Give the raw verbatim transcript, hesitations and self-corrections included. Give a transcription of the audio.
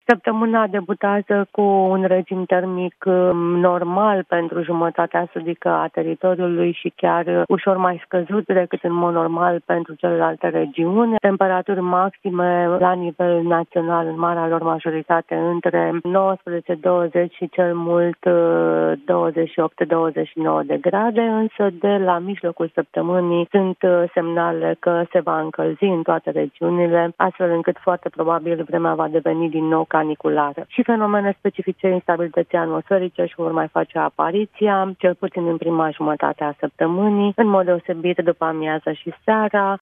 Săptămâna debutează cu un regim termic normal pentru jumătatea sudică a teritoriului și chiar ușor mai scăzut decât în mod normal pentru celelalte regiuni. Temperaturi maxime la nivel național în marea lor majoritate între nouăsprezece douăzeci și cel mult douăzeci și opt douăzeci și nouă de grade, însă de la mijlocul săptămânii sunt semnale că se va încălzi în toate regiunile, astfel încât foarte probabil vremea va deveni din nou caniculară. Și fenomene specifice instabilității atmosferice și vor mai face apariția, cel puțin în prima jumătate a săptămânii, în mod deosebit după amiază și seara,